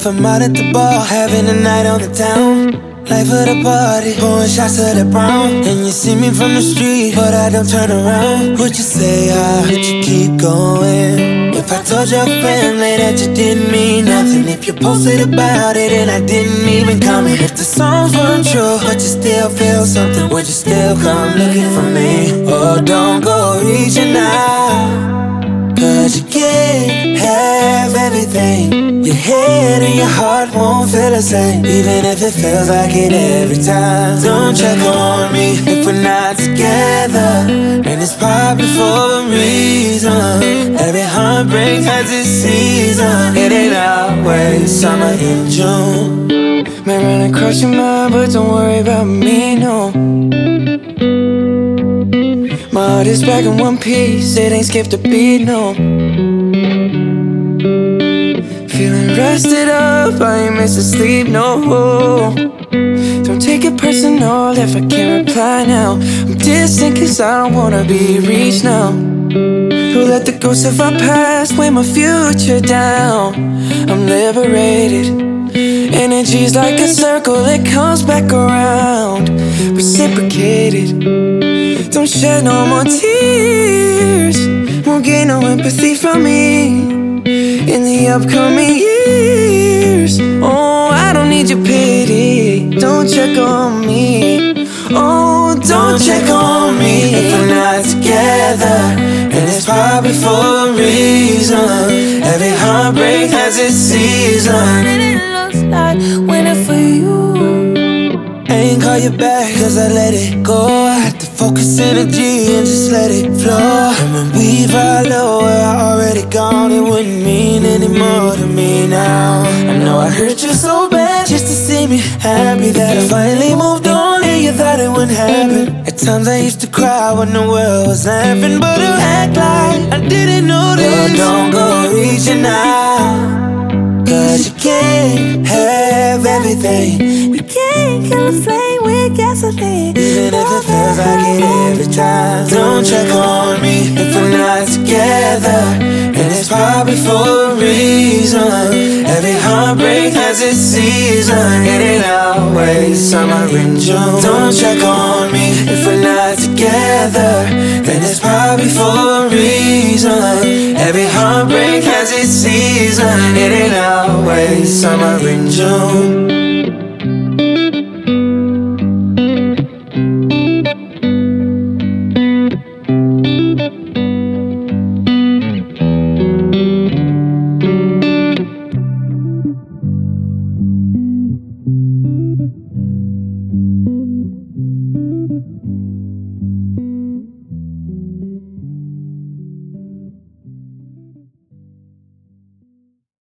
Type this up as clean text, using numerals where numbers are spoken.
if I'm out at the bar, having a night on the town. Life of the party, pouring shots of the brown. And you see me from the street, but I don't turn around. Would you say would you keep going? If I told your family that you didn't mean nothing, if you posted about it and I didn't even comment, if the songs weren't true, but you still feel something, would you still come looking for me? Oh, don't go reaching out, 'cause you can't have everything. Your head and your heart won't feel the same, even if it feels like it every time. Don't check on me if we're not together, and it's probably for a reason. Every heartbreak has its season. It ain't always summer in June. May run across your mind, but don't worry about me, no. My heart is back in one piece, it ain't skipped a beat, no. Feeling rested up, I ain't missing sleep, no. Don't take it personal if I can't reply now. I'm distant 'cause I don't wanna be reached now. Don't let the ghosts of our past weigh my future down. I'm liberated. Energy's like a circle, it comes back around. Reciprocated. Don't shed no more tears, won't get no empathy from me in the upcoming years. Oh, I don't need your pity, don't check on me. Oh, don't check on me if we're not together, and it's probably for a reason. Every heartbreak has its season, and it looks like winning for you. I ain't call you back 'cause I let it go. I had to focus energy and just let it flow. And when we follow where I already gone, it wouldn't mean any more to me now. I know I hurt you so bad just to see me happy, that I finally moved on and you thought it wouldn't happen. At times I used to cry when the world was laughing, but I act like I didn't notice. Oh, don't go reaching out, 'cause you can't have everything. You can't kill a flame with gasoline, even if it feels like it every time. Don't check on me if we're not together, and it's probably for a reason. Every heartbreak has its season, it ain't always summer in June. Don't check on me if we're not together, then it's probably for a reason. Every heartbreak has its season, it ain't always summer in June.